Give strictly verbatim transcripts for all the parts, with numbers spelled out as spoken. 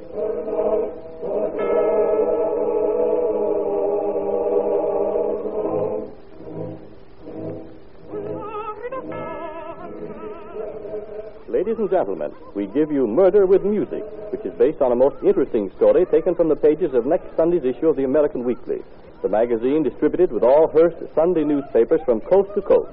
Ladies and gentlemen, we give you Murder with Music, which is based on a most interesting story taken from the pages of next Sunday's issue of the American Weekly, the magazine distributed with all Hearst Sunday newspapers from coast to coast.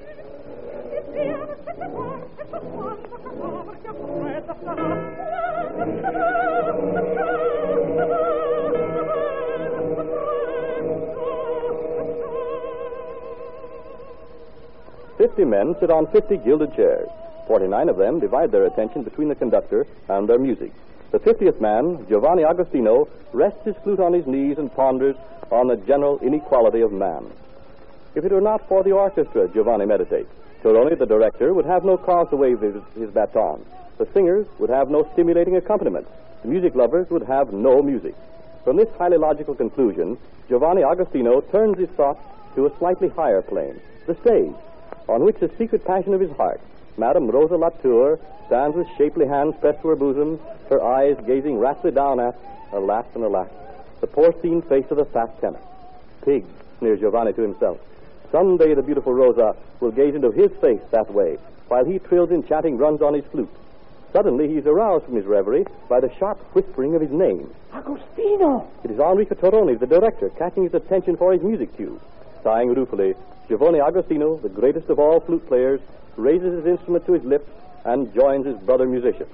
Fifty men sit on fifty gilded chairs. Forty-nine of them divide their attention between the conductor and their music. The fiftieth man, Giovanni Agostino, rests his flute on his knees and ponders on the general inequality of man. If it were not for the orchestra, Giovanni meditates, Toroni, the director, would have no cause to wave his, his baton. The singers would have no stimulating accompaniment. The music lovers would have no music. From this highly logical conclusion, Giovanni Agostino turns his thoughts to a slightly higher plane, the stage, on which the secret passion of his heart, Madame Rosa Latour, stands with shapely hands pressed to her bosom, her eyes gazing raptly down at, alas and alas, the porcine face of the fat tenor. Pig, sneers Giovanni to himself. Someday the beautiful Rosa will gaze into his face that way, while he trills enchanting runs on his flute. Suddenly he's aroused from his reverie by the sharp whispering of his name. Agostino! It is Enrico Toroni, the director, catching his attention for his music cue. Sighing ruefully, Giovanni Agostino, the greatest of all flute players, raises his instrument to his lips and joins his brother musicians.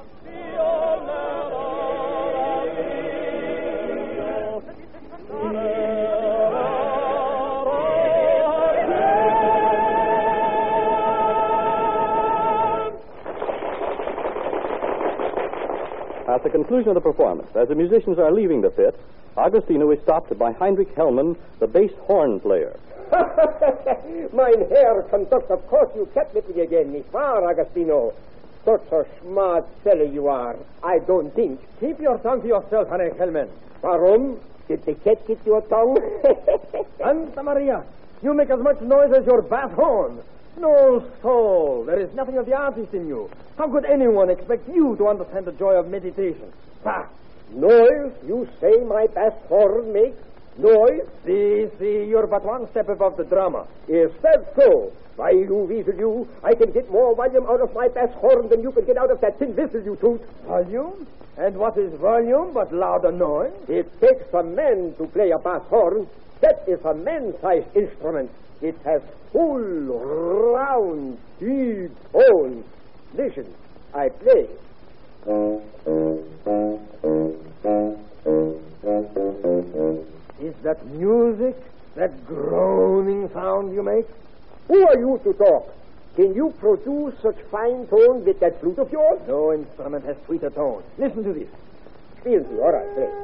At the conclusion of the performance, as the musicians are leaving the pit, Agostino is stopped by Heinrich Hellman, the bass horn player. Mein Herr Conductor, of course you kept with me again, nicht wahr, Agostino? Such a smart fellow you are. I don't think. Keep your tongue to yourself, Heinrich Hellman. Warum? Did the cat get your tongue? Santa Maria, you make as much noise as your bass horn. No soul. There is nothing of the artist in you. How could anyone expect you to understand the joy of meditation? Bah! Noise? You say my bass horn makes noise? See, see, you're but one step above the drummer. Is that so? Why, you weasel, you, I can get more volume out of my bass horn than you can get out of that tin whistle, you toot. Volume? And what is volume but louder noise? It takes a man to play a bass horn. That is a man-sized instrument. It has full, round, deep tones. Listen, I play. Is that music? That groaning sound you make? Who are you to talk? Can you produce such fine tone with that flute of yours? No instrument has sweeter tone. Listen to this. Spielen Sie, all right, play.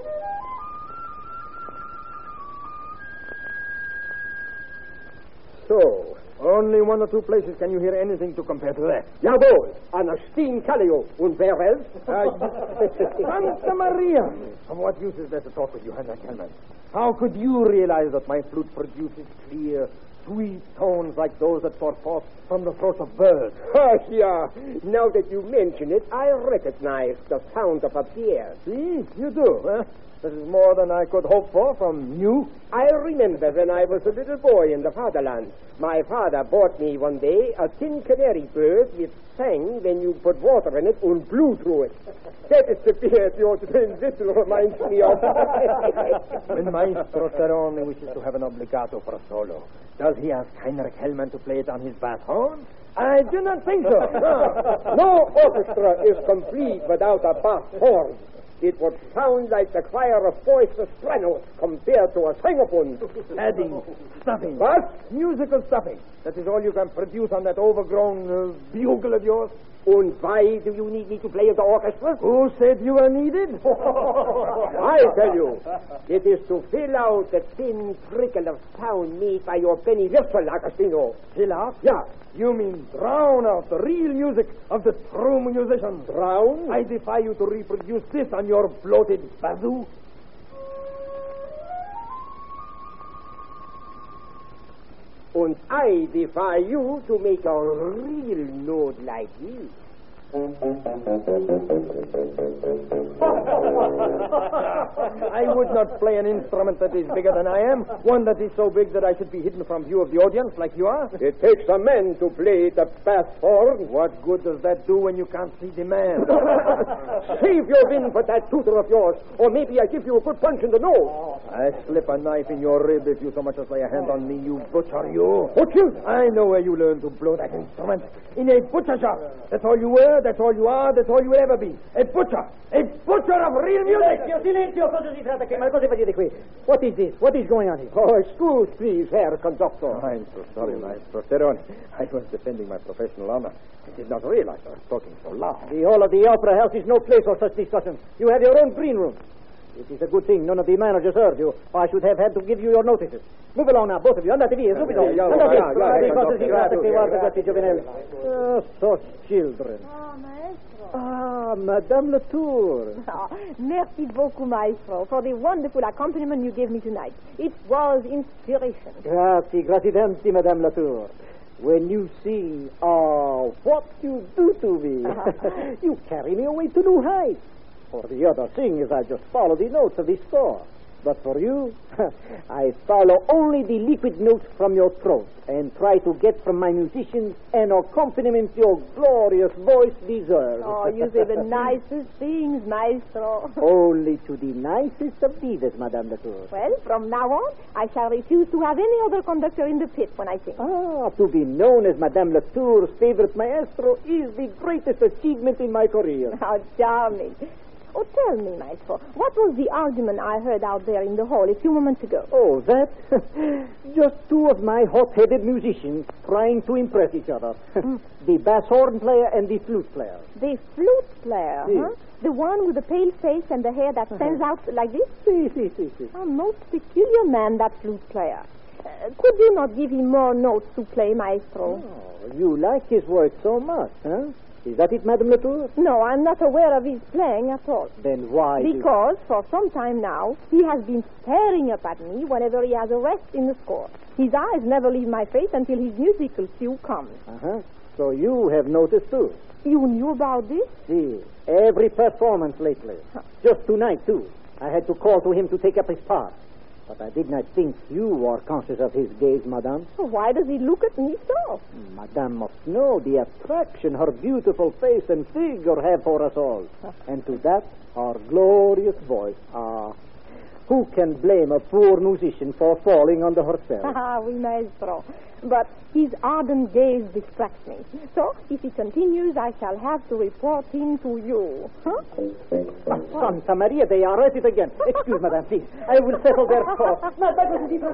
So, only one or two places can you hear anything to compare to that. Jawohl, an a Steen Callio. Und wer else? Santa Maria! Of what use is there to talk with you, Heinrich Hellman? How could you realize that my flute produces clear, sweet tones like those that pour forth from the throats of birds? Oh, yeah. Now that you mention it, I recognize the sound of a bear. See? You do, huh? This is more than I could hope for from you. I remember when I was a little boy in the fatherland. My father bought me one day a tin canary bird which sang when you put water in it and blew through it. That is the beard your twin whistle reminds me of. When Maestro Teroni wishes to have an obligato for a solo, does he ask Heinrich Hellman to play it on his bass horn? I do not think so. No. No orchestra is complete without a bass horn. It would sound like the choir of boys sopranos compared to a sing-a-bund. Padding, stuffing. What? Musical stuffing. That is all you can produce on that overgrown uh, bugle of yours. And why do you need me to play in the orchestra? Who said you were needed? I tell you, it is to fill out the thin trickle of sound made by your penny whistle, Agostino. Fill out? Yeah. You mean drown out the real music of the true musician? Drown? I defy you to reproduce this on your bloated bazoo. And I defy you to make a real note like this. I would not play an instrument that is bigger than I am, one that is so big that I should be hidden from view of the audience like you are. It takes a man to play the bass horn. What good does that do when you can't see the man? Save your wind for that tutor of yours, or maybe I give you a good punch in the nose. I slip a knife in your rib if you so much as lay a hand on me, you butcher, you. Butcher? I know where you learned to blow that instrument. In a butcher shop. That's all you were, that's all you are, that's all you will ever be. A butcher. A butcher of real music. Silenzio, silenzio, cosa si tratta qui? Ma cosa vedete qui? What is this? What is going on here? Oh, excuse, please, Herr Conductor. I'm so sorry, Maestro Terone. I was defending my professional honor. I did not realize I was talking so loud. The hall of the Opera House is no place for such discussions. You have your own green room. It is a good thing none of the managers heard you, or I should have had to give you your notices. Move along now, both of you. Andate via, subito. Sì, yeah, Andate. yeah, yeah, Di cosa yeah, si yeah, tratta yeah, che yeah, guarda yeah. questi giovinelli? Ah, such children. Ah, maestro. Ah, Madame Latour. Ah, merci beaucoup, maestro, for the wonderful accompaniment you gave me tonight. It was inspiration. Grazie, grazie tanti, Madame Latour. When you sing, oh, what you do to me. You carry me away to new heights. For the other singers, I just follow the notes of the score. But for you, I follow only the liquid notes from your throat and try to get from my musicians an accompaniment your glorious voice deserves. Oh, you say the nicest things, maestro. Only to the nicest of divas, Madame Latour. Well, from now on, I shall refuse to have any other conductor in the pit when I sing. Ah, to be known as Madame Latour's favorite maestro is the greatest achievement in my career. How charming. Oh, tell me, maestro, what was the argument I heard out there in the hall a few moments ago? Oh, that? Just two of my hot-headed musicians trying to impress each other. The bass horn player and the flute player. The flute player, Si. huh? The one with the pale face and the hair that stands out like this? Si, si, si, si. A most peculiar man, that flute player. Uh, could you not give him more notes to play, maestro? Oh, you like his work so much, huh? Is that it, Madame Latour? No, I'm not aware of his playing at all. Then why? do- Because for some time now, he has been staring up at me whenever he has a rest in the score. His eyes never leave my face until his musical cue comes. Uh-huh. So you have noticed, too. You knew about this? See, every performance lately. Just tonight, too. I had to call to him to take up his part. But I did not think you were conscious of his gaze, Madame. Why does he look at me so? Madame must know the attraction her beautiful face and figure have for us all. And to that, her glorious voice. Ah, who can blame a poor musician for falling under her spell? Ah, oui, maestro. But his ardent gaze distracts me. So, if he continues, I shall have to report him to you. Huh? Ah, Santa Maria, they are at it again. Excuse, Madame, please. I will settle their score. No, that was a different...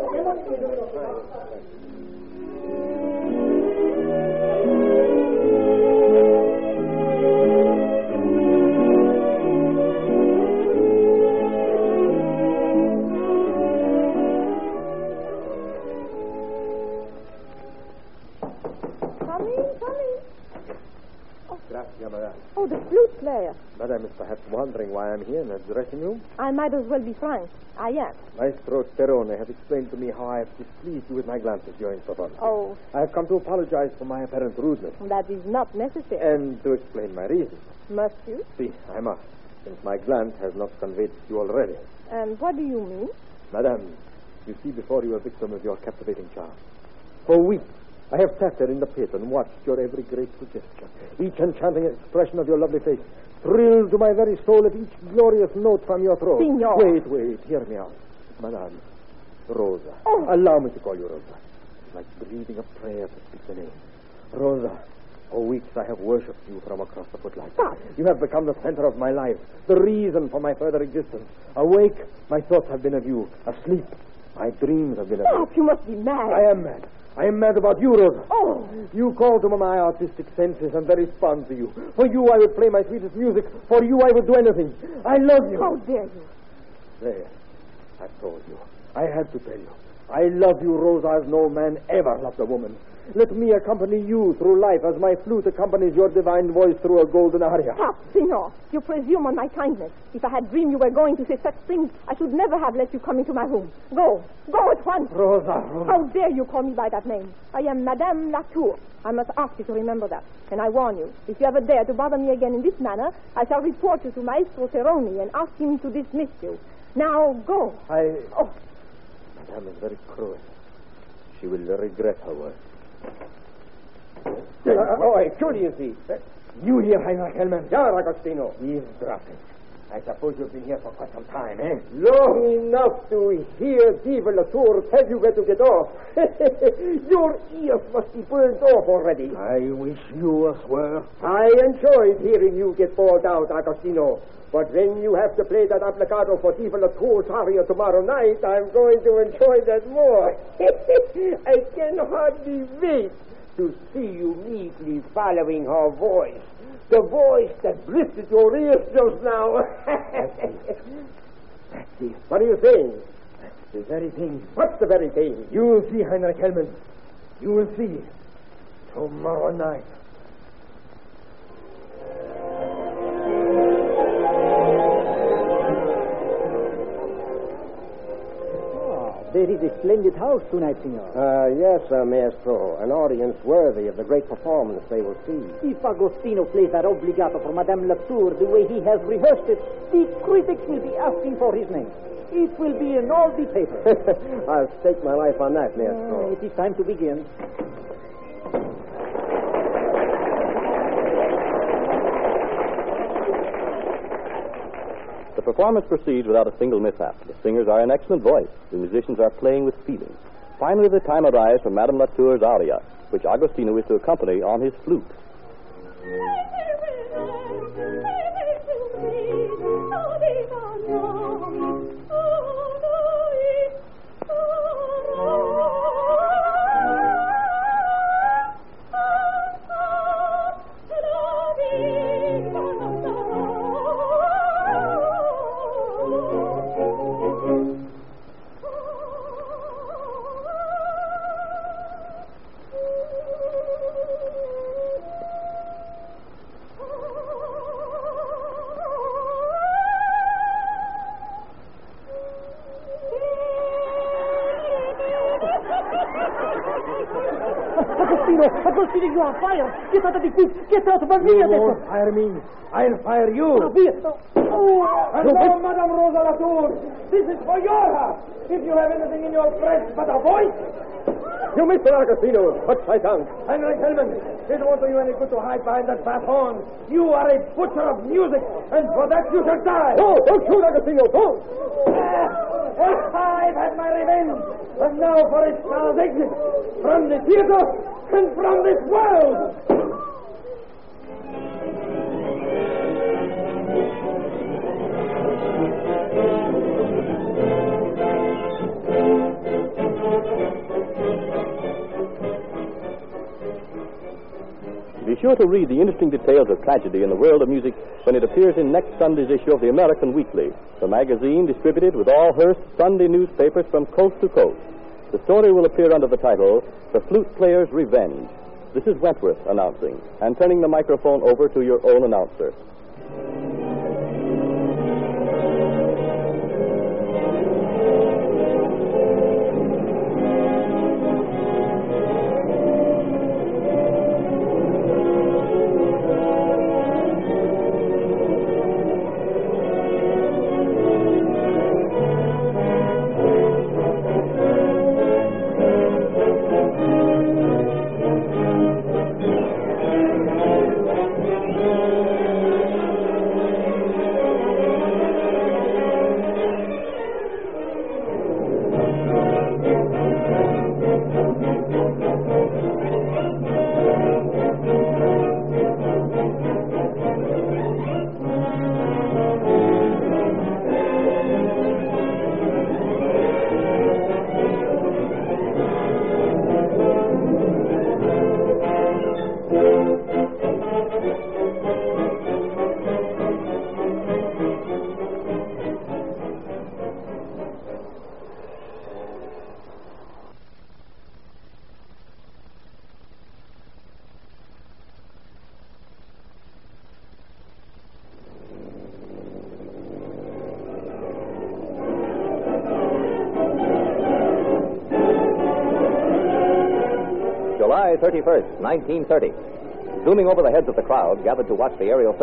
Come in, come in. Grazie, madame. Oh, the flute player. Madame is perhaps wondering why I'm here in the dressing room. I might as well be frank. I am. Maestro Terone has explained to me how I have displeased you with my glances during performance. Oh, I have come to apologize for my apparent rudeness that is not necessary. and to explain my reasons. Must you? See, I must, since my glance has not conveyed you already. And what do you mean? Madame, you see before you a victim of your captivating charm. For weeks, I have sat there in the pit and watched your every graceful gesture, each enchanting expression of your lovely face, thrilled to my very soul at each glorious note from your throat. Signor. Wait, wait, hear me out. Madame, Rosa. Oh. Allow me to call you Rosa. It's like breathing a prayer to speak the name. Rosa, for weeks I have worshipped you from across the footlights. Stop. You have become the center of my life, the reason for my further existence. Awake, my thoughts have been of you. Asleep, my dreams have been of you. Stop, you must be mad. I am mad. I am mad about you, Rosa. Oh. You call to my artistic senses, and they respond to you. For you, I would play my sweetest music. For you, I would do anything. I love you. How dare you? There. I've told you. I had to tell you. I love you, Rosa, as no man ever loved a woman. Let me accompany you through life as my flute accompanies your divine voice through a golden aria. Stop, Signor. You presume on my kindness. If I had dreamed you were going to say such things, I should never have let you come into my room. Go. Go at once. Rosa, Rosa. How dare you call me by that name? I am Madame Latour. I must ask you to remember that. And I warn you, if you ever dare to bother me again in this manner, I shall report you to Maestro Cerroni and ask him to dismiss you. Now, go. I... Oh. Madame is very cruel. She will regret her words. Uh, oh, excellency. You here, Heinrich Hellman? Yeah, Agostino. Eavesdropping. I suppose you've been here for quite some time, eh? Long enough to hear Diva Latour tell you where to get off. Your ears must be burned off already. I wish you were. I enjoyed hearing you get bawled out, Agostino. But when you have to play that applicato for Diva Latour's aria tomorrow night, I'm going to enjoy that more. I can hardly wait to see you meekly following her voice. The voice that blistered your ears just now. That's it. What are you saying? That's the very thing. What's the very thing? You will see, Heinrich Hellman. You will see. Tomorrow night. There is a splendid house tonight, Signor. Uh, yes, uh, Maestro. An audience worthy of the great performance they will see. If Agostino plays that obligato for Madame Latour the way he has rehearsed it, the critics will be asking for his name. It will be in all the papers. I'll stake my life on that, Maestro. Uh, it is time to begin. The performance proceeds without a single mishap. The singers are in excellent voice. The musicians are playing with feeling. Finally, the time arrives for Madame Latour's aria, which Agostino is to accompany on his flute. Agostino, you are on fire. Get out of the quick. Get out of my You won't fire me. I'll fire you. Oh, and now, Madame Rosa Latour, this is for your house. If you have anything in your breast but a voice... You, Mister Agostino, what I done? Heinrich Hellman, it won't do you any good to hide behind that fat horn. You are a butcher of music, and for that you shall die. No, don't shoot, Agostino, don't. I've had my revenge, and now for its star's exit from the theater and from this world. Be sure to read the interesting details of tragedy in the world of music when it appears in next Sunday's issue of the American Weekly, the magazine distributed with all Hearst Sunday newspapers from coast to coast. The story will appear under the title, The Flute Player's Revenge. This is Wentworth announcing, and turning the microphone over to your own announcer. thirty-first, nineteen thirty. Zooming over the heads of the crowd gathered to watch the aerial